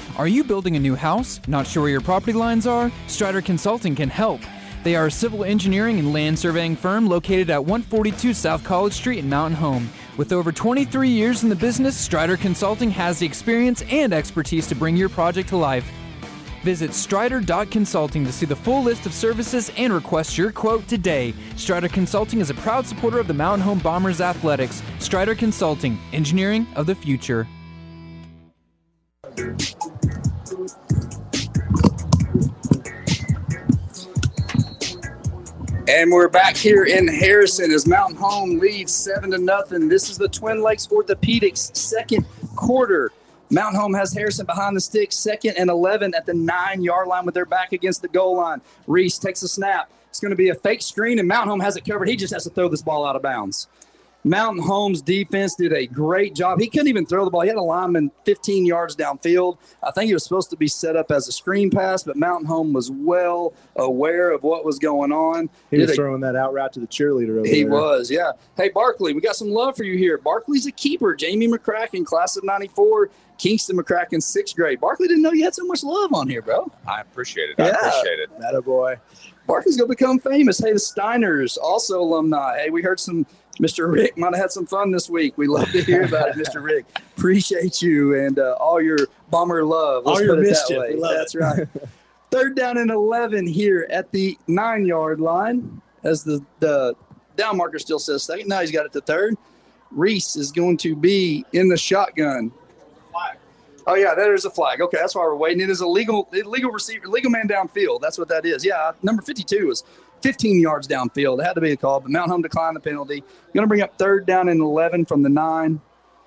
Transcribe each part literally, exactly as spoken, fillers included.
Are you building a new house? Not sure where your property lines are? Strider Consulting can help. They are a civil engineering and land surveying firm located at one forty-two South College Street in Mountain Home. With over twenty-three years in the business, Strider Consulting has the experience and expertise to bring your project to life. Visit strider dot consulting to see the full list of services and request your quote today. Strider Consulting is a proud supporter of the Mountain Home Bombers Athletics. Strider Consulting, engineering of the future. And we're back here in Harrison as Mountain Home leads seven to nothing. This is the Twin Lakes Orthopedics second quarter. Mountain Home has Harrison behind the sticks, second and eleven at the nine-yard line with their back against the goal line. Reese takes a snap. It's going to be a fake screen, and Mountain Home has it covered. He just has to throw this ball out of bounds. Mountain Home's defense did a great job. He couldn't even throw the ball. He had a lineman fifteen yards downfield. I think it was supposed to be set up as a screen pass, but Mountain Home was well aware of what was going on. He was did throwing a, that out route to the cheerleader over He there. was, yeah. Hey, Barkley, we got some love for you here. Barkley's a keeper. Jamie McCracken, class of ninety-four. Kingston McCracken, sixth grade. Barkley didn't know you had so much love on here, bro. I appreciate it. I Yeah. appreciate it. Atta boy. Barkley's going to become famous. Hey, the Steiners, also alumni. Hey, we heard some Mister Rick might have had some fun this week. We love to hear about it, Mister Rick. Appreciate you and uh, all your Bomber love. Let's all your put it mischief. that way. We love That's it. right. Third down and eleven here at the nine-yard line as the, the down marker still says second. Now he's got it to third. Reese is going to be in the shotgun. Oh, yeah, there's a flag. Okay, that's why we're waiting. It is a legal legal receiver, legal man downfield. That's what that is. Yeah, number fifty-two is fifteen yards downfield. It had to be a call, but Mountain Home declined the penalty. Going to bring up third down and eleven from the nine.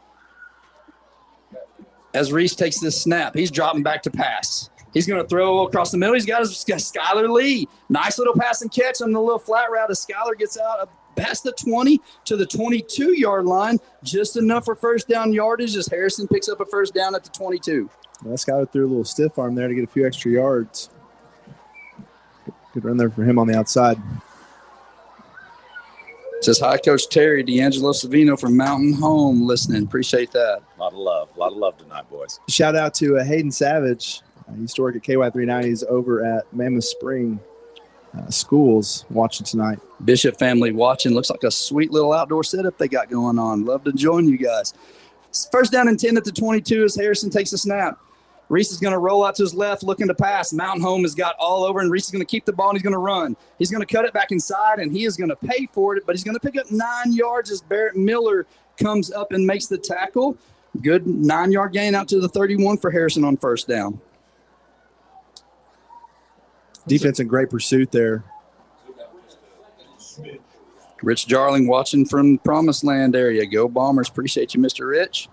As Reese takes this snap, he's dropping back to pass. He's going to throw across the middle. He's got his Skylar Lee. Nice little pass and catch on the little flat route as Skylar gets out past the twenty to the twenty-two-yard line. Just enough for first down yardage as Harrison picks up a first down at the twenty-two. Well, Skylar threw a little stiff arm there to get a few extra yards. Good run there for him on the outside. Says hi, Coach Terry D'Angelo Savino from Mountain Home listening. Appreciate that. A lot of love. A lot of love tonight, boys. Shout out to uh, Hayden Savage. Uh, he used to work at K Y three nineties over at Mammoth Spring uh, Schools watching tonight. Bishop family watching. Looks like a sweet little outdoor setup they got going on. Love to join you guys. First down and ten at the twenty-two as Harrison takes a snap. Reese is going to roll out to his left, looking to pass. Mountain Home has got all over, and Reese is going to keep the ball, and he's going to run. He's going to cut it back inside, and he is going to pay for it, but he's going to pick up nine yards as Barrett Miller comes up and makes the tackle. Good nine-yard gain out to the thirty-one for Harrison on first down. Defense in great pursuit there. Rich Jarling watching from Promised Land area. Go Bombers. Appreciate you, Mister Rich.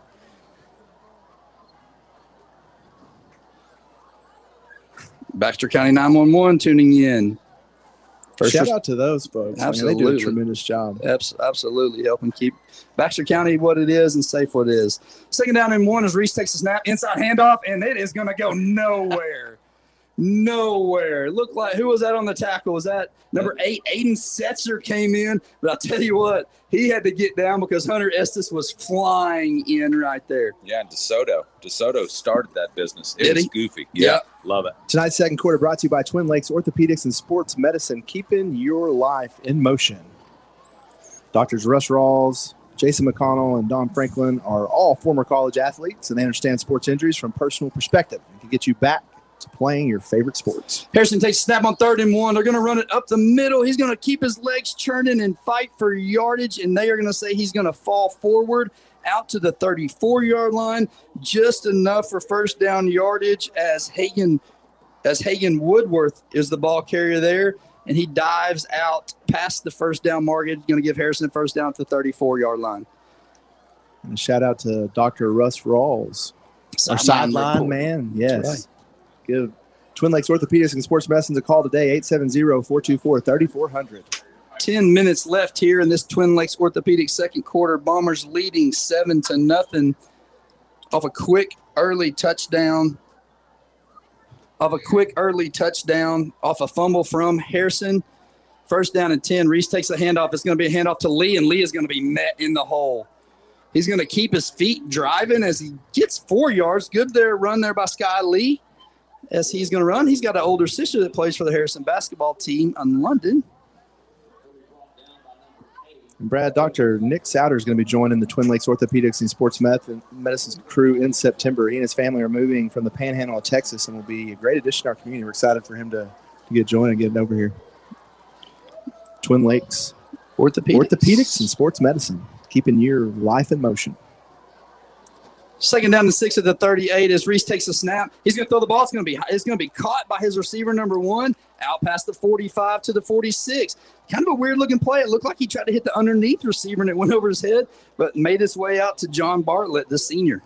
Baxter County nine one one tuning in. First Shout out to those folks. Absolutely. I mean, they do a tremendous job. Absolutely helping keep Baxter County what it is and safe what it is. Second down and one as Reese takes a snap. Inside handoff, and it is going to go nowhere. Nowhere. It looked like, who was that on the tackle? Was that number eight? Aiden Setzer came in. But I'll tell you what, he had to get down because Hunter Estes was flying in right there. Yeah, and DeSoto. DeSoto started that business. It Did was he? goofy. Yeah, Yep. Love it. Tonight's second quarter brought to you by Twin Lakes Orthopedics and Sports Medicine, keeping your life in motion. Doctors Russ Rawls, Jason McConnell, and Don Franklin are all former college athletes, and they understand sports injuries from personal perspective and can get you back to playing your favorite sports. Harrison takes a snap on third and one. They're going to run it up the middle. He's going to keep his legs churning and fight for yardage, and they are going to say he's going to fall forward out to the thirty-four-yard line, just enough for first down yardage as Hagen, as Hagen Woodworth is the ball carrier there, and he dives out past the first down mark. Going to give Harrison a first down at the thirty-four-yard line. And shout out to Doctor Russ Rawls, our sideline man. Yes. Right. Give Twin Lakes Orthopedics and Sports Medicine a call today, eight seven zero, four two four, three four zero zero. Ten minutes left here in this Twin Lakes Orthopedics second quarter. Bombers leading seven to nothing off a quick early touchdown. Off a quick early touchdown off a fumble from Harrison. First down and ten. Reese takes the handoff. It's going to be a handoff to Lee, and Lee is going to be met in the hole. He's going to keep his feet driving as he gets four yards. Good there, run there by Sky Lee as he's going to run. He's got an older sister that plays for the Harrison basketball team in London. And Brad, Doctor Nick Souter is going to be joining the Twin Lakes Orthopedics and Sports Medicine crew in September. He and his family are moving from the Panhandle of Texas and will be a great addition to our community. We're excited for him to, to get joined and getting over here. Twin Lakes Orthopedics. Orthopedics and Sports Medicine, keeping your life in motion. Second down to six at the thirty-eight as Reese takes a snap. He's going to throw the ball. It's going to be it's going to be caught by his receiver, number one, out past the forty-five to the forty-six. Kind of a weird-looking play. It looked like he tried to hit the underneath receiver, and it went over his head, but made its way out to John Bartlett, the senior.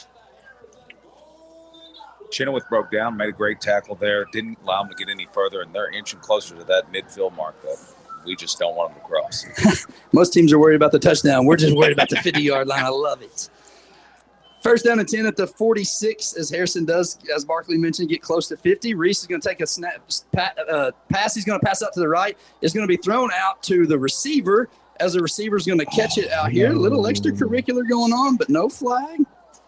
Chenoweth broke down, made a great tackle there. Didn't allow him to get any further, and they're inching closer to that midfield mark that we just don't want them to cross. Most teams are worried about the touchdown. We're just worried about the fifty-yard line. I love it. First down and ten at the forty-six as Harrison does, as Barkley mentioned, get close to fifty. Reese is going to take a snap uh, pass. He's going to pass out to the right. It's going to be thrown out to the receiver as the receiver is going to catch it out here. A little extracurricular going on, but no flag.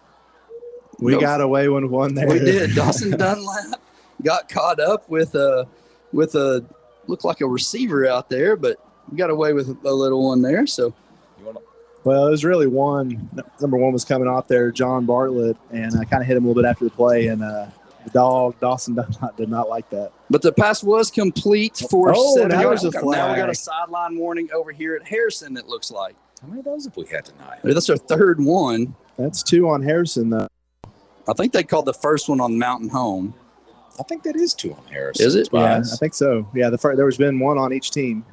We no, got away with one there. We did. Dawson Dunlap got caught up with a, with a, looked like a receiver out there, but we got away with a little one there. So, You want to? Well, it was really one. Number one was coming off there, John Bartlett, and I kind of hit him a little bit after the play, and uh, the dog, Dawson Dunlap, did not like that. But the pass was complete for oh, seven now yards. there's a Now we got flag. a sideline warning over here at Harrison, it looks like. How many of those have we had tonight? That's our third one. That's two on Harrison, though. I think they called the first one on Mountain Home. I think that is two on Harrison. Is it? Yeah, Twice. I think so. Yeah, the first, there has been one on each team.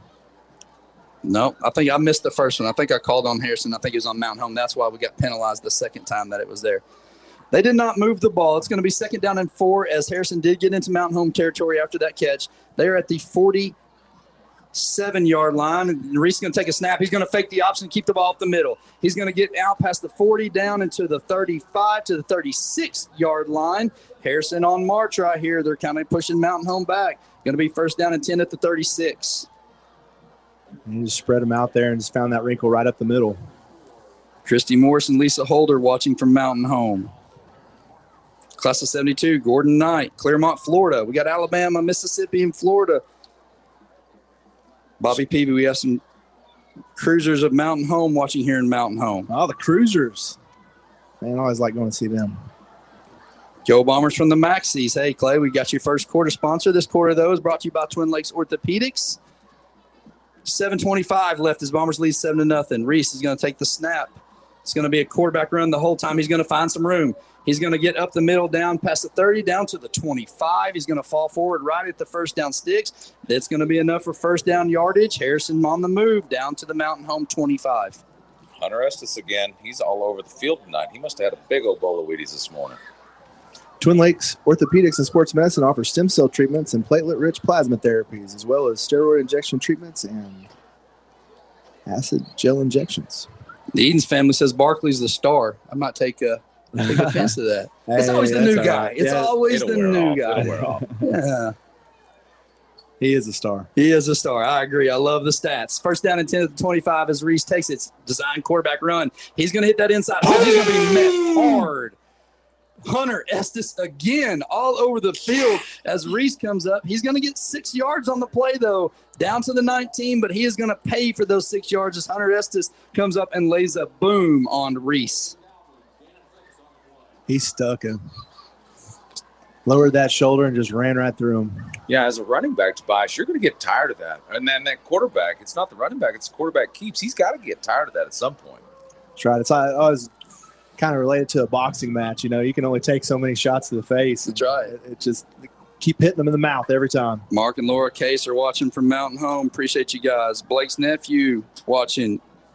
No, I think I missed the first one. I think I called on Harrison. I think it was on Mountain Home. That's why we got penalized the second time that it was there. They did not move the ball. It's going to be second down and four as Harrison did get into Mountain Home territory after that catch. They're at the forty-seven-yard line. And Reese is going to take a snap. He's going to fake the option, keep the ball up the middle. He's going to get out past the forty, down into the thirty-five to the thirty-six-yard line. Harrison on march right here. They're kind of pushing Mountain Home back. Going to be first down and ten at the thirty-six. And he just spread them out there and just found that wrinkle right up the middle. Christy Morris and Lisa Holder watching from Mountain Home. Class of seventy-two, Gordon Knight, Claremont, Florida. We got Alabama, Mississippi, and Florida. Bobby Peavy, we have some cruisers of Mountain Home watching here in Mountain Home. Oh, the Cruisers. Man, I always like going to see them. Go Bombers from the Maxies. Hey, Clay, we got your first quarter sponsor. This quarter, though, is brought to you by Twin Lakes Orthopedics. seven twenty-five left as Bombers lead seven to nothing. Reese is going to take the snap. It's going to be a quarterback run the whole time. He's going to find some room. He's going to get up the middle, down past the thirty, down to the twenty-five. He's going to fall forward right at the first down sticks. That's going to be enough for first down yardage. Harrison on the move down to the Mountain Home twenty-five. Hunter Estes again. He's all over the field tonight. He must have had a big old bowl of Wheaties this morning. Twin Lakes Orthopedics and Sports Medicine offers stem cell treatments and platelet-rich plasma therapies, as well as steroid injection treatments and acid gel injections. The Edens family says Barkley's the star. I might take, uh, take offense to that. It's Hey, always the that's new all guy. right. It's Yeah, always It'll the wear new off. guy. It'll wear off. Yeah. He is a star. He is a star. I agree. I love the stats. First down and ten at the twenty-five as Reese takes its design quarterback run. He's going to hit that inside. Oh, he's going to be met hard. Hunter Estes again all over the field as Reese comes up. He's going to get six yards on the play, though, down to the nineteen, but he is going to pay for those six yards as Hunter Estes comes up and lays a boom on Reese. He stuck him. Lowered that shoulder and just ran right through him. Yeah, as a running back, Tobias, you're going to get tired of that. And then that quarterback, it's not the running back, it's the quarterback keeps. He's got to get tired of that at some point. That's right. It's I was kind of related to a boxing match. You know, you can only take so many shots to the face. That's right. It, it just keep hitting them in the mouth every time. Mark and Laura Case are watching from Mountain Home. Appreciate you guys. Blake's nephew watching.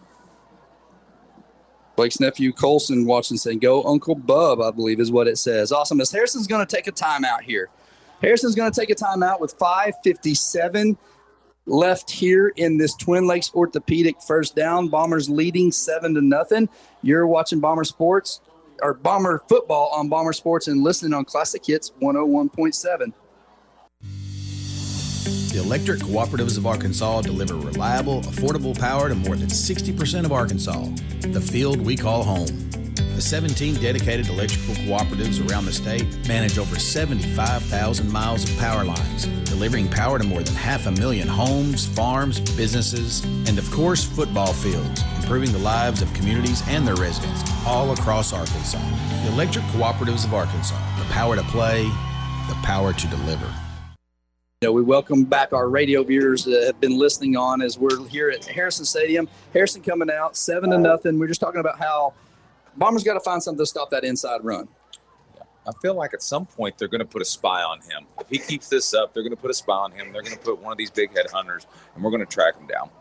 Blake's nephew Colson watching, saying, go Uncle Bub, I believe is what it says. Awesome. As Harrison's going to take a timeout here. Harrison's going to take a timeout with five fifty-seven left here in this Twin Lakes Orthopedic first down. Bombers leading seven to nothing. You're watching Bomber Sports or Bomber Football on Bomber Sports and listening on Classic Hits one oh one point seven. The Electric Cooperatives of Arkansas deliver reliable, affordable power to more than sixty percent of Arkansas, the field we call home. The seventeen dedicated electrical cooperatives around the state manage over seventy-five thousand miles of power lines, delivering power to more than half a million homes, farms, businesses, and of course, football fields, improving the lives of communities and their residents all across Arkansas. The Electric Cooperatives of Arkansas, the power to play, the power to deliver. You know, we welcome back our radio viewers that have been listening on as we're here at Harrison Stadium. Harrison coming out seven to nothing. We're just talking about how Bombers got to find something to stop that inside run. I feel like at some point they're going to put a spy on him. If he keeps this up, they're going to put a spy on him. They're going to put one of these big head hunters, and we're going to track him down.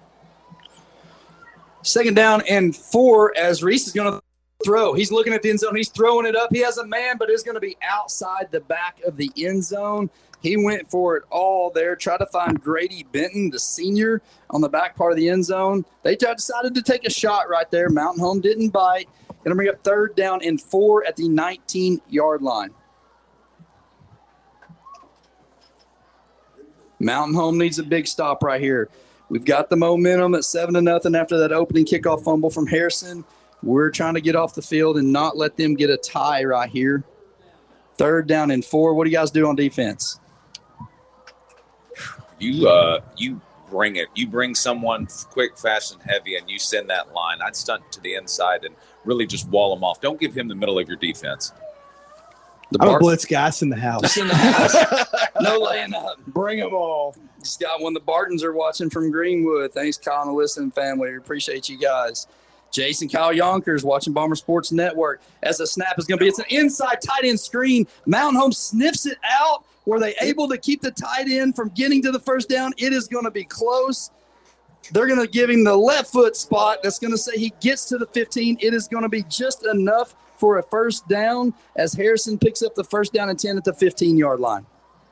Second down and four as Reese is going to throw. He's looking at the end zone. He's throwing it up. He has a man, but it's going to be outside the back of the end zone. He went for it all there, tried to find Grady Benton, the senior, on the back part of the end zone. They decided to take a shot right there. Mountain Home didn't bite. Going to bring up third down and four at the nineteen-yard line. Mountain Home needs a big stop right here. We've got the momentum at seven to nothing after that opening kickoff fumble from Harrison. We're trying to get off the field and not let them get a tie right here. Third down and four. What do you guys do on defense? You uh, you bring it. You bring someone quick, fast, and heavy, and you send that line. I'd stunt to the inside and really just wall him off. Don't give him the middle of your defense. The I'm Bart- a blitz guys in the house. In the house. No laying up. Bring them all. Just got one. The Bartons are watching from Greenwood. Thanks, Kyle and the listening family. We appreciate you guys. Jason Kyle Yonkers watching Bomber Sports Network. As the snap is going to be, it's an inside tight end screen. Mountain Home sniffs it out. Were they able to keep the tight end from getting to the first down? It is going to be close. They're going to give him the left foot spot. That's going to say he gets to the fifteen. It is going to be just enough for a first down as Harrison picks up the first down and ten at the fifteen-yard line.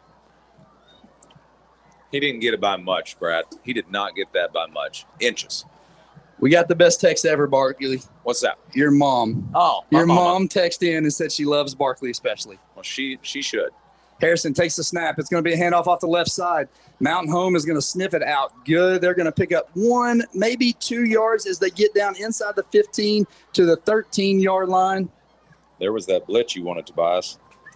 He didn't get it by much, Brad. He did not get that by much. Inches. We got the best text ever, Barkley. What's that? Your mom. Oh, Your mama. mom texted in and said she loves Barkley especially. Well, she she should. Harrison takes the snap. It's going to be a handoff off the left side. Mountain Home is going to sniff it out good. They're going to pick up one, maybe two yards as they get down inside the fifteen to the thirteen-yard line. There was that blitz you wanted, Tobias.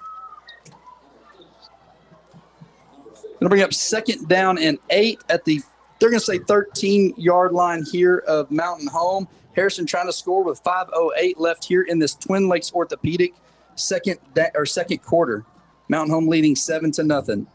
Going to bring up second down and eight at the, they're going to say thirteen-yard line here of Mountain Home. Harrison trying to score with five oh eight left here in this Twin Lakes Orthopedic second da- or second quarter. Mountain Home leading seven to nothing.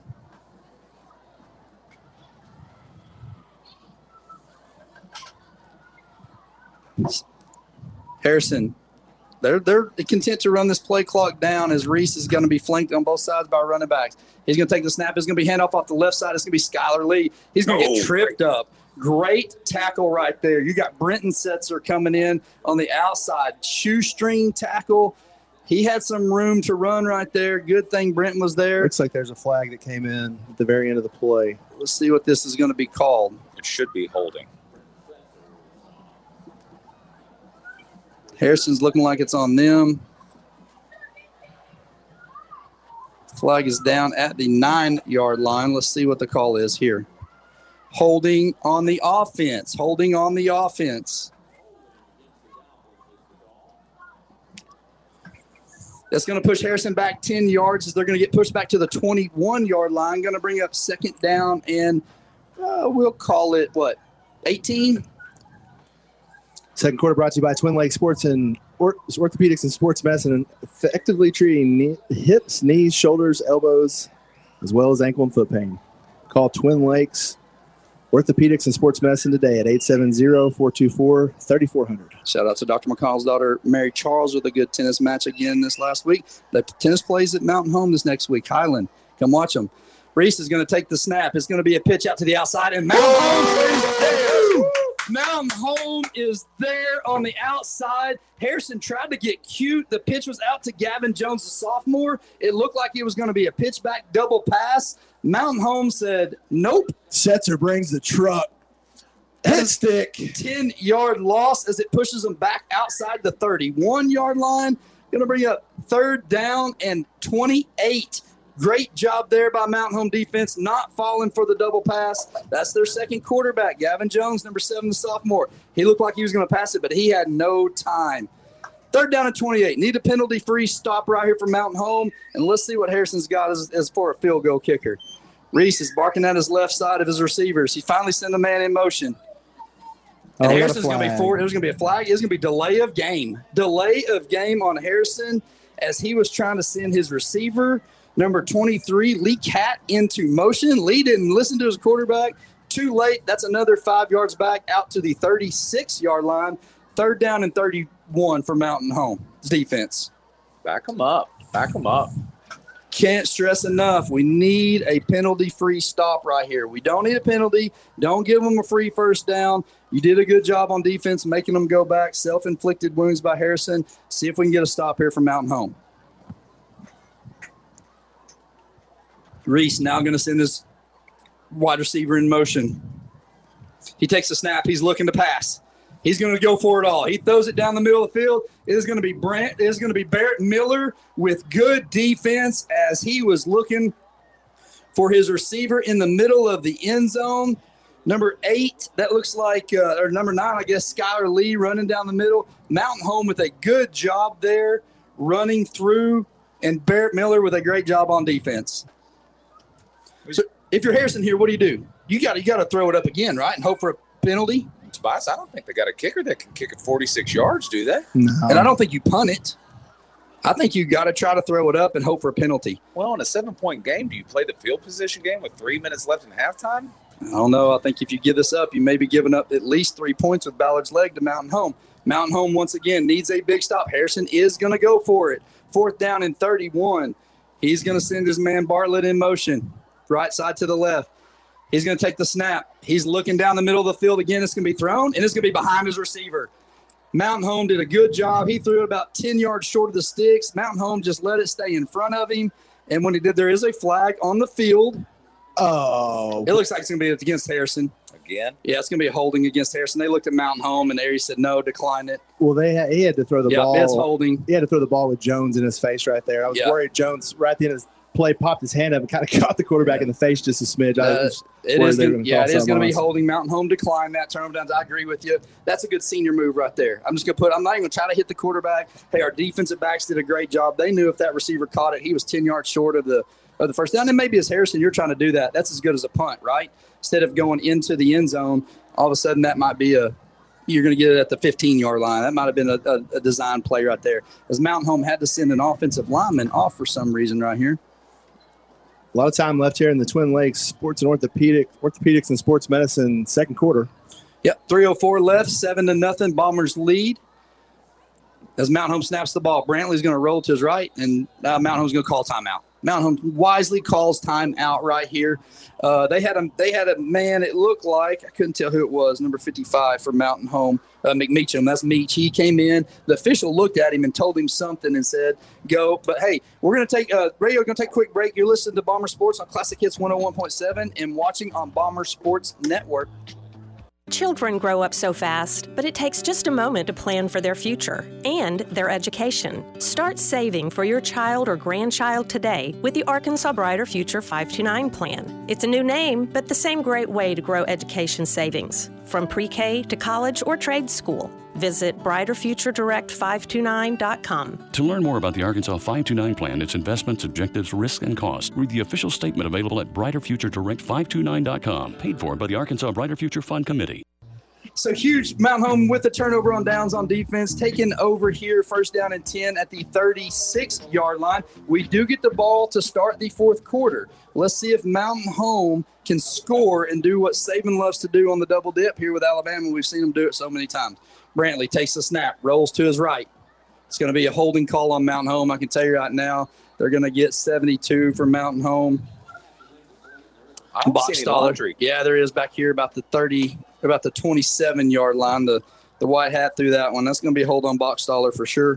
Harrison, they're they're content to run this play clock down as Reese is going to be flanked on both sides by running backs. He's going to take the snap. It's going to be handoff off the left side. It's going to be Skylar Lee. He's going to oh, get tripped great. up. Great tackle right there. You got Brenton Setzer coming in on the outside. Shoestring tackle. He had some room to run right there. Good thing Brenton was there. Looks like there's a flag that came in at the very end of the play. Let's see what this is going to be called. It should be holding. Harrison's looking like it's on them. Flag is down at the nine-yard line. Let's see what the call is here. Holding on the offense. Holding on the offense. That's going to push Harrison back ten yards as they're going to get pushed back to the twenty-one-yard line. Going to bring up second down and uh, we'll call it, what, eighteen? Second quarter brought to you by Twin Lakes Sports and Or- Orthopedics and Sports Medicine, effectively treating knee, hips, knees, shoulders, elbows, as well as ankle and foot pain. Call Twin Lakes Orthopedics and Sports Medicine today at eight seven zero, four two four, three four zero zero. Shout out to Doctor McConnell's daughter, Mary Charles, with a good tennis match again this last week. The tennis plays at Mountain Home this next week. Highland, come watch them. Reese is going to take the snap. It's going to be a pitch out to the outside, and Mountain Home is there. Mountain Home is there on the outside. Harrison tried to get cute. The pitch was out to Gavin Jones, the sophomore. It looked like it was going to be a pitch back double pass. Mountain Home said, nope. Setzer brings the truck. Head stick. ten-yard loss as it pushes them back outside the thirty-one-yard line. Going to bring up third down and twenty-eight. Great job there by Mountain Home defense, not falling for the double pass. That's their second quarterback, Gavin Jones, number seven, the sophomore. He looked like he was going to pass it, but he had no time. Third down and twenty-eight. Need a penalty-free stop right here for Mountain Home, and let's see what Harrison's got as, as for a field goal kicker. Reese is barking at his left side of his receivers. He finally sent the man in motion. And oh, Harrison's going to be forward. There's going to be a flag. It's going to be delay of game. Delay of game on Harrison as he was trying to send his receiver, number twenty-three, Lee Catt, into motion. Lee didn't listen to his quarterback. Too late. That's another five yards back out to the thirty-six-yard line. Third down and thirty-one for Mountain Home defense. Back them up. Back them up. Can't stress enough, we need a penalty-free stop right here. We don't need a penalty. Don't give them a free first down. You did a good job on defense, making them go back. Self-inflicted wounds by Harrison. See if we can get a stop here from Mountain Home. Reese now going to send his wide receiver in motion. He takes a snap. He's looking to pass. He's going to go for it all. He throws it down the middle of the field. It is going to be Brant. It is going to be Barrett Miller with good defense as he was looking for his receiver in the middle of the end zone. Number eight, that looks like, uh, or number nine, I guess, Skylar Lee running down the middle. Mountain Home with a good job there running through, and Barrett Miller with a great job on defense. So if you're Harrison here, what do you do? You got you got to throw it up again, right, and hope for a penalty? Tobias, I don't think they got a kicker that can kick it forty-six yards, do they? No. And I don't think you punt it. I think you got to try to throw it up and hope for a penalty. Well, in a seven-point game, do you play the field position game with three minutes left in halftime? I don't know. I think if you give this up, you may be giving up at least three points with Ballard's leg to Mountain Home. Mountain Home, once again, needs a big stop. Harrison is going to go for it. Fourth down and thirty-one. He's going to send his man Bartlett in motion, right side to the left. He's going to take the snap. He's looking down the middle of the field again. It's going to be thrown, and it's going to be behind his receiver. Mountain Home did a good job. He threw it about ten yards short of the sticks. Mountain Home just let it stay in front of him. And when he did, there is a flag on the field. Oh. It looks like it's going to be against Harrison. Again? Yeah, it's going to be a holding against Harrison. They looked at Mountain Home, and Ari said, no, decline it. Well, they had, he had to throw the Yeah, ball. it's holding. He had to throw the ball with Jones in his face right there. I was Yeah. worried Jones, right at the end of his play, popped his hand up and kind of caught the quarterback in the face just a smidge. I Uh, was it worried is they were gonna, gonna yeah, call it is going to be something else. holding. Mountain Home decline that turnover downs. I agree with you. That's a good senior move right there. I'm just going to put – I'm not even going to try to hit the quarterback. Hey, our defensive backs did a great job. They knew if that receiver caught it, he was ten yards short of the of the first down. And maybe as Harrison, you're trying to do that. That's as good as a punt, right? Instead of going into the end zone, all of a sudden that might be a – you're going to get it at the fifteen-yard line. That might have been a, a, a design play right there. As Mountain Home had to send an offensive lineman off for some reason right here. A lot of time left here in the Twin Lakes Sports and Orthopedic, Orthopedics and Sports Medicine second quarter. Yep, three oh four left, seven to nothing. Bombers lead. As Mountain Home snaps the ball, Brantley's going to roll to his right, and uh, Mountain Home's going to call timeout. Mountain Home wisely calls timeout right here. Uh, they had a they had a man. It looked like I couldn't tell who it was. Number fifty-five for Mountain Home, uh, McMeacham. That's Meach. He came in. The official looked at him and told him something and said, "Go." But hey, we're going to take uh, radio. Going to take a quick break. You're listening to Bomber Sports on Classic Hits one oh one point seven and watching on Bomber Sports Network. Children grow up so fast, but it takes just a moment to plan for their future and their education. Start saving for your child or grandchild today with the Arkansas Brighter Future five two nine plan. It's a new name, but the same great way to grow education savings, from pre-K to college or trade school. Visit brighter future direct five two nine dot com. To learn more about the Arkansas five two nine plan, its investments, objectives, risk, and cost, read the official statement available at brighter future direct five two nine dot com, paid for by the Arkansas Brighter Future Fund Committee. So huge Mountain Home with the turnover on downs on defense, taking over here, first down and ten at the thirty-six-yard line. We do get the ball to start the fourth quarter. Let's see if Mountain Home can score and do what Saban loves to do on the double dip here with Alabama. We've seen them do it so many times. Brantley takes the snap, rolls to his right. It's going to be a holding call on Mountain Home. I can tell you right now, they're going to get seventy-two for Mountain Home. I don't Box see any stall. laundry. Yeah, there is back here about the thirty, about the twenty-seven-yard line. The the white hat through that one. That's going to be a hold on box staller for sure.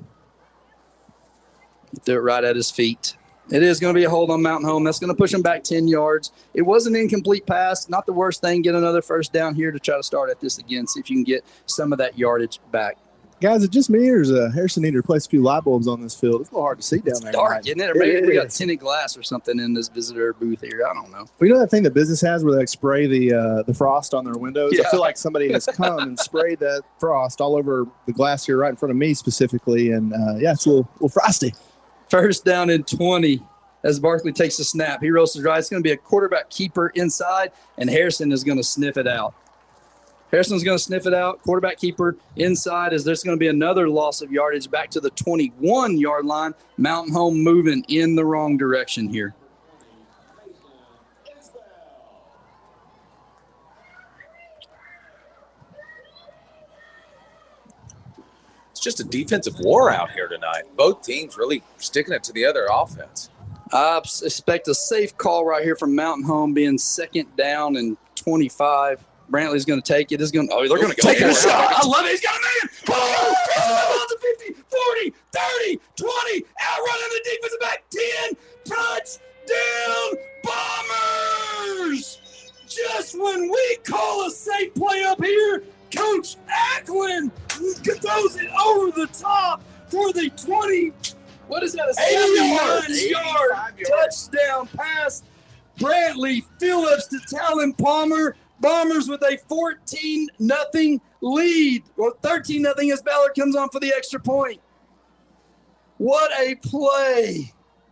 Do it right at his feet. It is going to be a hold on Mountain Home. That's going to push him back ten yards. It was an incomplete pass. Not the worst thing. Get another first down here to try to start at this again. See if you can get some of that yardage back. Guys, is it just me, or is uh, Harrison need to replace a few light bulbs on this field? It's a little hard to see down it's there. Dark, isn't it? Or maybe it we got is. tinted glass or something in this visitor booth here. I don't know. Well, you know that thing that business has where they like, spray the uh, the frost on their windows? Yeah. I feel like somebody has come and sprayed that frost all over the glass here right in front of me specifically. And, uh, yeah, it's a little, little frosty. First down and twenty as Barkley takes a snap. He rolls to the right. It's going to be a quarterback keeper inside, and Harrison is going to sniff it out. Harrison's going to sniff it out. Quarterback keeper inside as there's going to be another loss of yardage back to the twenty-one-yard line. Mountain Home moving in the wrong direction here. It's just a defensive war out here tonight. Both teams really sticking it to the other offense. I expect a safe call right here from Mountain Home, being second down and twenty-five. Brantley's going to take it. It's going to, oh, they're going to take a shot. I love it. He's got a man. Oh, oh, the fifty, forty, thirty, twenty. Outrunning the defensive back. ten. Touchdown, Bombers. Just when we call a safe play up here, Coach Ackland throws it over the top for the twenty. What is that? A seventy-nine-yard touchdown pass. Brantley Phillips to Talon Palmer. Bombers with a fourteen nothing lead, or thirteen nothing as Ballard comes on for the extra point. What a play.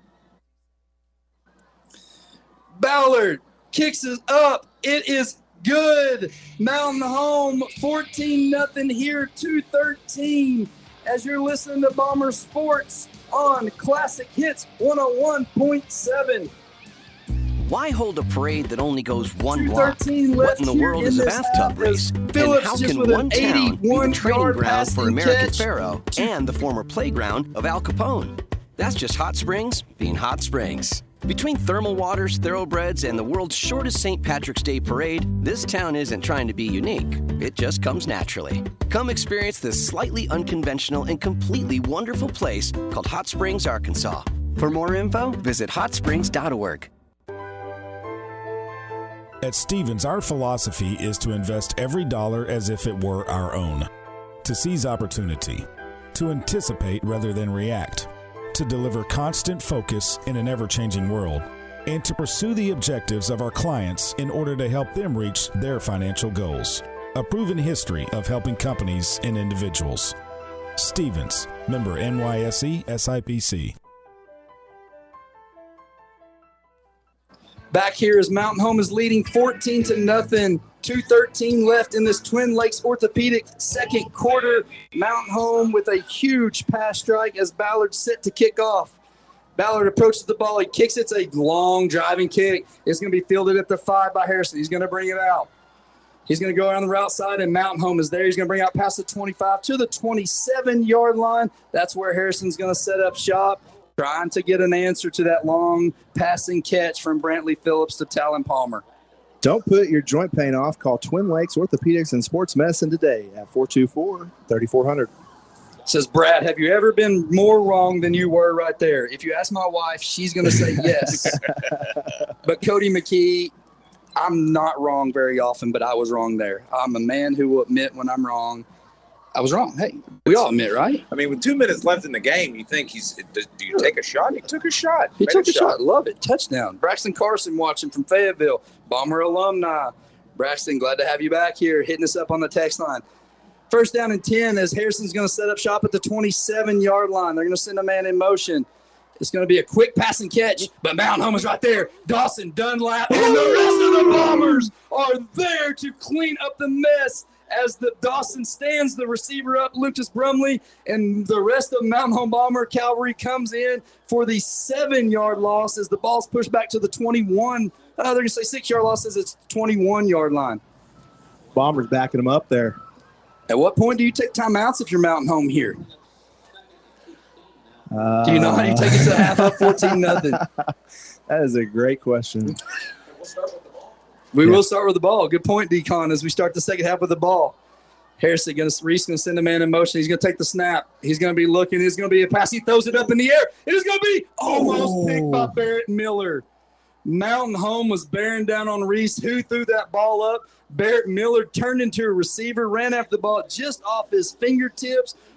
Ballard kicks it up. It is good. Mountain Home, fourteen nothing here, two thirteen. As you're listening to Bomber Sports on Classic Hits one oh one point seven. Why hold a parade that only goes one block? What in the world is a bathtub race? And how can one town be the training ground for American Pharoah and the former playground of Al Capone? That's just Hot Springs being Hot Springs. Between thermal waters, thoroughbreds, and the world's shortest Saint Patrick's Day parade, this town isn't trying to be unique. It just comes naturally. Come experience this slightly unconventional and completely wonderful place called Hot Springs, Arkansas. For more info, visit hot springs dot org. At Stevens, our philosophy is to invest every dollar as if it were our own, to seize opportunity, to anticipate rather than react, to deliver constant focus in an ever-changing world, and to pursue the objectives of our clients in order to help them reach their financial goals. A proven history of helping companies and individuals. Stevens, member N Y S E S I P C. Back here as Mountain Home is leading fourteen to nothing. two thirteen left in this Twin Lakes Orthopedic second quarter. Mountain Home with a huge pass strike as Ballard set to kick off. Ballard approaches the ball. He kicks it. It's a long driving kick. It's going to be fielded at the five by Harrison. He's going to bring it out. He's going to go around the route side, and Mountain Home is there. He's going to bring out past the twenty-five to the twenty-seven-yard line. That's where Harrison's going to set up shop, trying to get an answer to that long passing catch from Brantley Phillips to Talon Palmer. Don't put your joint pain off. Call Twin Lakes Orthopedics and Sports Medicine today at four two four, three four zero zero. Says, Brad, have you ever been more wrong than you were right there? If you ask my wife, she's going to say yes. But Cody McKee, I'm not wrong very often, but I was wrong there. I'm a man who will admit when I'm wrong. I was wrong. Hey, we all admit, right? I mean, with two minutes left in the game, you think he's – do you take a shot? He took a shot. He Made took a shot. shot. Love it. Touchdown. Braxton Carson watching from Fayetteville. Bomber alumni. Braxton, glad to have you back here, hitting us up on the text line. First down and ten as Harrison's going to set up shop at the twenty-seven-yard line. They're going to send a man in motion. It's going to be a quick passing catch, but Mountain Home is right there. Dawson Dunlap and the rest of the Bombers are there to clean up the mess as the Dawson stands the receiver up, Lucas Brumley, and the rest of Mountain Home Bomber cavalry comes in for the seven-yard loss as the ball's pushed back to the twenty-one. Uh, they're going to say six-yard loss as it's twenty-one-yard line. Bombers backing them up there. At what point do you take timeouts if you're Mountain Home here? Uh, do you know how you take it to half up fourteen nothing? That is a great question. We Yeah. will start with the ball. Good point, Decon, as we start the second half with the ball. Harrison, gonna, Reese going to send a man in motion. He's going to take the snap. He's going to be looking. It's going to be a pass. He throws it up in the air. It is going to be almost Oh. picked by Barrett Miller. Mountain Home was bearing down on Reese, who threw that ball up. Barrett Miller turned into a receiver, ran after the ball just off his fingertips,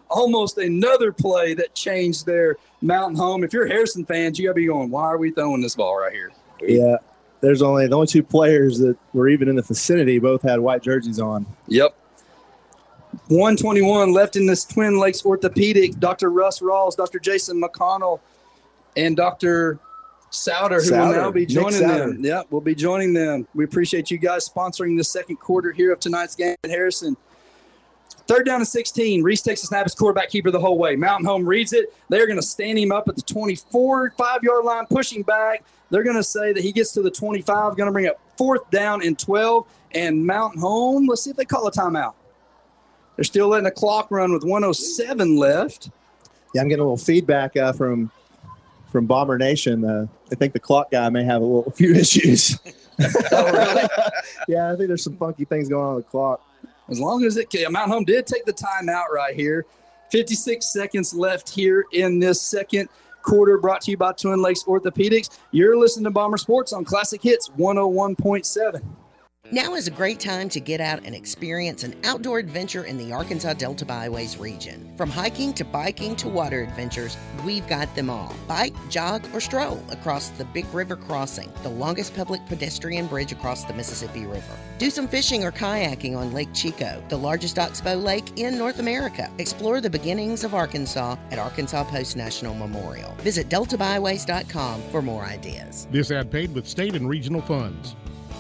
almost another play that changed their Mountain Home. If you're Harrison fans, you got to be going, why are we throwing this ball right here? Yeah, there's only the only two players that were even in the vicinity both had white jerseys on. Yep. one twenty-one left in this Twin Lakes Orthopedic. Doctor Russ Rawls, Doctor Jason McConnell, and Doctor Souter, who Souter. will now be joining Nick them. Yeah, we'll be joining them. We appreciate you guys sponsoring the second quarter here of tonight's game at Harrison. Third down and sixteen. Reese takes a snap as quarterback keeper the whole way. Mountain Home reads it. They're going to stand him up at the twenty-four, five-yard line, pushing back. They're going to say that he gets to the twenty-five, going to bring up fourth down and twelve. And Mountain Home, let's see if they call a timeout. They're still letting the clock run with one oh seven left. Yeah, I'm getting a little feedback uh, from from Bomber Nation. Uh, I think the clock guy may have a little a few issues. Oh, really? Yeah, I think there's some funky things going on with the clock. As long as it – Mountain Home did take the timeout right here. fifty-six seconds left here in this second quarter, brought to you by Twin Lakes Orthopedics. You're listening to Bomber Sports on Classic Hits one oh one point seven. Now is a great time to get out and experience an outdoor adventure in the Arkansas Delta Byways region. From hiking to biking to water adventures, we've got them all. Bike, jog, or stroll across the Big River Crossing, the longest public pedestrian bridge across the Mississippi River. Do some fishing or kayaking on Lake Chico, the largest oxbow lake in North America. Explore the beginnings of Arkansas at Arkansas Post National Memorial. Visit delta byways dot com for more ideas. This ad paid with state and regional funds.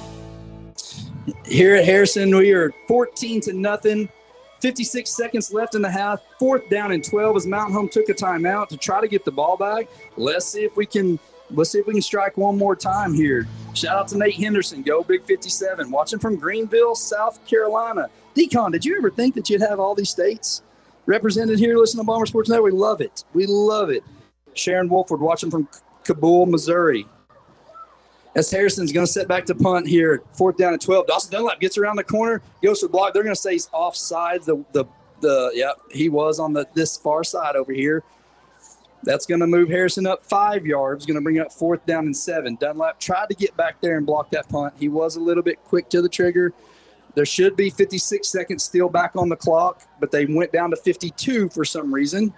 Here at Harrison, we are fourteen to nothing. fifty-six seconds left in the half. Fourth down and twelve as Mountain Home took a timeout to try to get the ball back. Let's see if we can. Let's see if we can strike one more time here. Shout out to Nate Henderson. Go Big fifty-seven. Watching from Greenville, South Carolina. Decon, did you ever think that you'd have all these states represented here? Listen to Bomber Sports Net. We love it. We love it. Sharon Wolford watching from Kabul, Missouri. As Harrison's going to set back to punt here, fourth down and twelve. Dawson Dunlap gets around the corner, goes for the block. They're going to say he's offside. The the the yeah, he was on the this far side over here. That's going to move Harrison up five yards. Going to bring up fourth down and seven. Dunlap tried to get back there and block that punt. He was a little bit quick to the trigger. There should be fifty-six seconds still back on the clock, but they went down to fifty-two for some reason.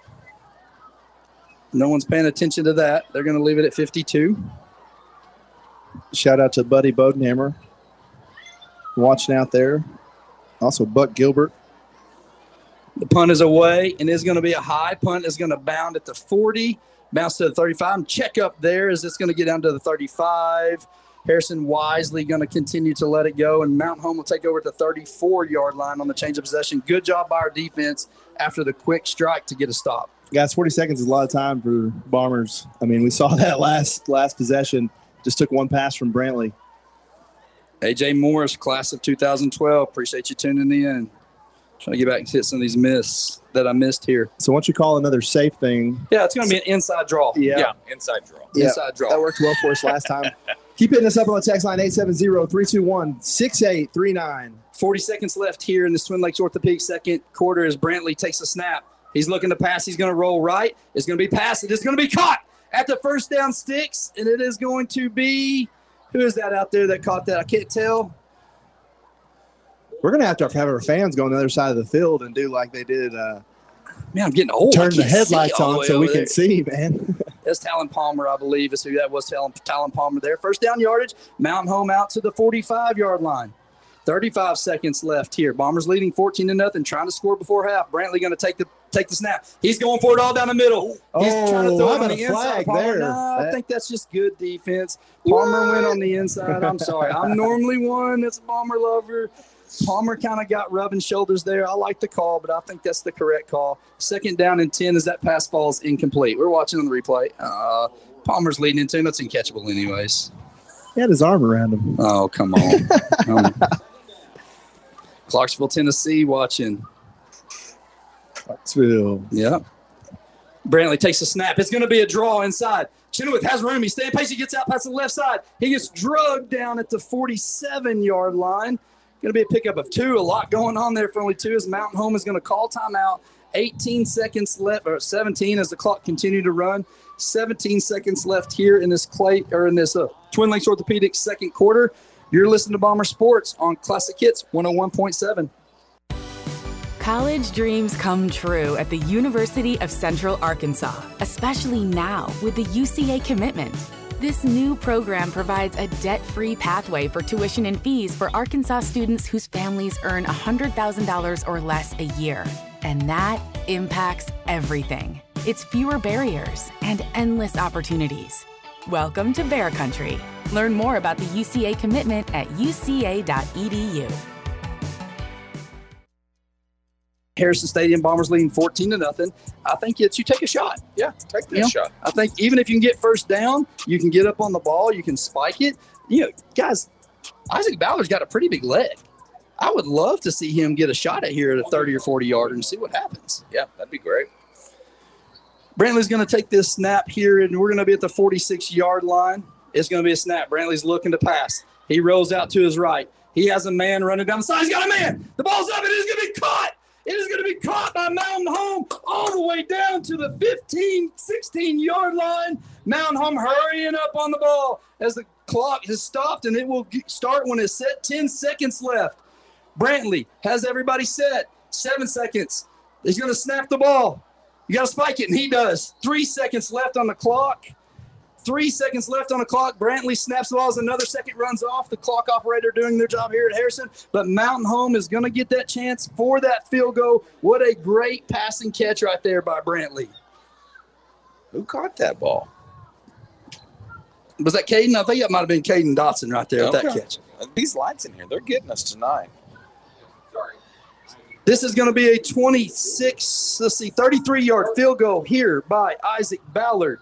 No one's paying attention to that. They're going to leave it at fifty-two. Shout out to Buddy Bodenhammer watching out there. Also Buck Gilbert. The punt is away and is going to be a high punt. Is going to bound at the forty, bounce to the thirty-five. And check up there as it's going to get down to the thirty-five. Harrison wisely going to continue to let it go, and Mountain Home will take over at the thirty-four-yard line on the change of possession. Good job by our defense after the quick strike to get a stop. Guys, forty seconds is a lot of time for Bombers. I mean, we saw that last last possession. Just took one pass from Brantley. A J Morris, class of two thousand twelve. Appreciate you tuning in. Trying to get back and hit some of these miss that I missed here. So once you call another safe thing. Yeah, it's going to be an inside draw. Yeah. yeah, inside draw. Yeah, inside draw. That worked well for us last time. Keep hitting us up on the text line, eight seven zero, three two one, six eight three nine. forty seconds left here in this Twin Lakes Orthopedic second quarter as Brantley takes a snap. He's looking to pass. He's going to roll right. It's going to be passed. It is going to be caught at the first down sticks, and it is going to be – who is that out there that caught that? I can't tell. We're going to have to have our fans go on the other side of the field and do like they did uh, – Man, I'm getting old. Turn the headlights on so we there. can see, man. That's Talon Palmer, I believe, is who that was. Talon, Talon Palmer there. First down yardage. Mountain Home out to the forty-five-yard line. thirty-five seconds left here. Bombers leading fourteen to nothing, trying to score before half. Brantley going to take the take the snap. He's going for it all down the middle. He's oh, trying to throw how it on about the a inside. flag Palmer, there? no, I That- think that's just good defense. Palmer What? went on the inside. I'm sorry. I'm normally one that's a Bomber lover. Palmer kind of got rubbing shoulders there. I like the call, but I think that's the correct call. Second down and ten as that pass falls incomplete. We're watching on the replay. Uh, Palmer's leading into him. That's uncatchable anyways. He had his arm around him. Oh, come on. um, Clarksville, Tennessee watching. Clarksville. Yeah. Brantley takes a snap. It's going to be a draw inside. Chenoweth has room. He's staying patient. He gets out past the left side. He gets drugged down at the forty-seven-yard line. Going to be a pickup of two. A lot going on there for only two as Mountain Home is going to call timeout. eighteen seconds left, or seventeen as the clock continued to run. seventeen seconds left here in this clay or in this uh, Twin Lakes Orthopedics second quarter. You're listening to Bomber Sports on Classic Hits one oh one point seven. College dreams come true at the University of Central Arkansas, especially now with the U C A commitment. This new program provides a debt-free pathway for tuition and fees for Arkansas students whose families earn one hundred thousand dollars or less a year. And that impacts everything. It's fewer barriers and endless opportunities. Welcome to Bear Country. Learn more about the U C A commitment at u c a dot e d u. Harrison Stadium, Bombers leading fourteen to nothing. I think it's you take a shot. Yeah, take that you know, shot. I think even if you can get first down, you can get up on the ball, you can spike it. You know, guys, Isaac Ballard's got a pretty big leg. I would love to see him get a shot at here at a thirty or forty yarder and see what happens. Yeah, that'd be great. Brantley's going to take this snap here, and we're going to be at the forty-six yard line. It's going to be a snap. Brantley's looking to pass. He rolls out to his right. He has a man running down the side. He's got a man. The ball's up. It is going to be caught. It is going to be caught by Mountain Home all the way down to the fifteen, sixteen yard line. Mountain Home hurrying up on the ball as the clock has stopped, and it will start when it's set. ten seconds left. Brantley has everybody set. Seven seconds. He's going to snap the ball. You got to spike it, and he does. Three seconds left on the clock. Three seconds left on the clock. Brantley snaps the ball as another second runs off. The clock operator doing their job here at Harrison. But Mountain Home is going to get that chance for that field goal. What a great passing catch right there by Brantley. Who caught that ball? Was that Caden? I think that might have been Caden Dotson right there Okay. with that catch. These lights in here, they're getting us tonight. Sorry. This is going to be a twenty-six, let's see, thirty-three yard field goal here by Isaac Ballard.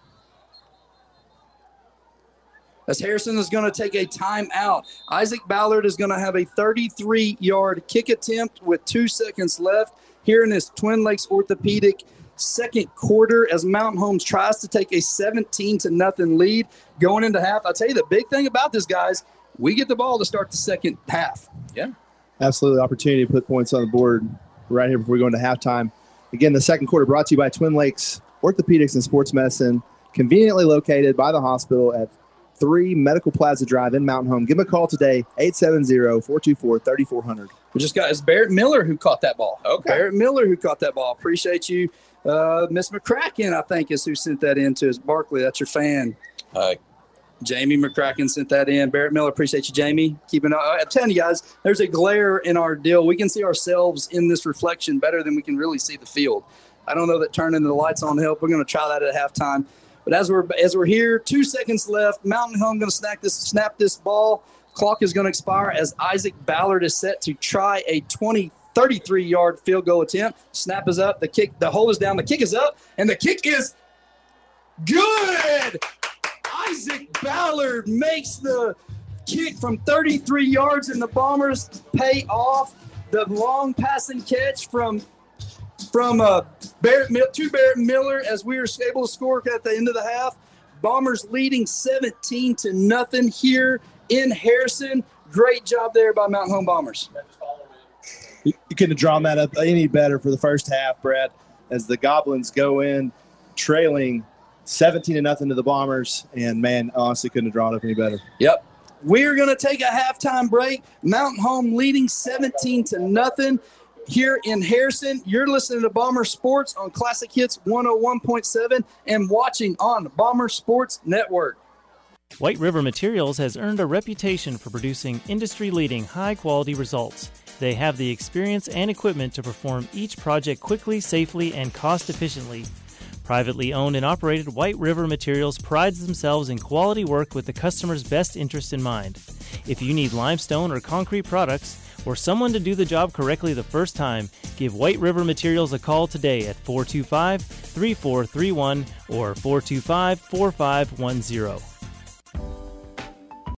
As Harrison is going to take a timeout. Isaac Ballard is going to have a thirty-three yard kick attempt with two seconds left here in this Twin Lakes Orthopedic second quarter as Mountain Home tries to take a seventeen to nothing lead going into half. I'll tell you the big thing about this, guys, we get the ball to start the second half. Yeah. Absolutely. Opportunity to put points on the board right here before we go into halftime. Again, the second quarter brought to you by Twin Lakes Orthopedics and Sports Medicine, conveniently located by the hospital at three Medical Plaza Drive in Mountain Home. Give them a call today, eight seven zero, four two four, three four zero zero. We just got, it's Barrett Miller who caught that ball. Okay. Barrett Miller who caught that ball. Appreciate you. Uh, Miss McCracken, I think, is who sent that in to us. Barkley, that's your fan. Hi. Jamie McCracken sent that in. Barrett Miller, appreciate you, Jamie. Keeping, uh, I'm telling you guys, there's a glare in our deal. We can see ourselves in this reflection better than we can really see the field. I don't know that turning the lights on help. We're going to try that at halftime. But as we're as we're here, two seconds left. Mountain Home going to snap this snap this ball. Clock is going to expire as Isaac Ballard is set to try a twenty, thirty-three yard field goal attempt. Snap is up. The kick, the hole is down. The kick is up, and the kick is good. Isaac Ballard makes the kick from thirty-three yards, and the Bombers pay off the long passing catch from. From uh, Barrett, to Barrett Miller as we were able to score at the end of the half. Bombers leading seventeen to nothing here in Harrison. Great job there by Mountain Home Bombers. You couldn't have drawn that up any better for the first half, Brett, as the Goblins go in trailing seventeen to nothing to the Bombers. And, man, honestly couldn't have drawn it up any better. Yep. We're going to take a halftime break. Mountain Home leading seventeen to nothing. Here in Harrison, you're listening to Bomber Sports on Classic Hits one oh one point seven and watching on Bomber Sports Network. White River Materials has earned a reputation for producing industry-leading high-quality results. They have the experience and equipment to perform each project quickly, safely, and cost-efficiently. Privately owned and operated, White River Materials prides themselves in quality work with the customer's best interest in mind. If you need limestone or concrete products, or someone to do the job correctly the first time, give White River Materials a call today at four two five, three four three one or four two five, four five one zero.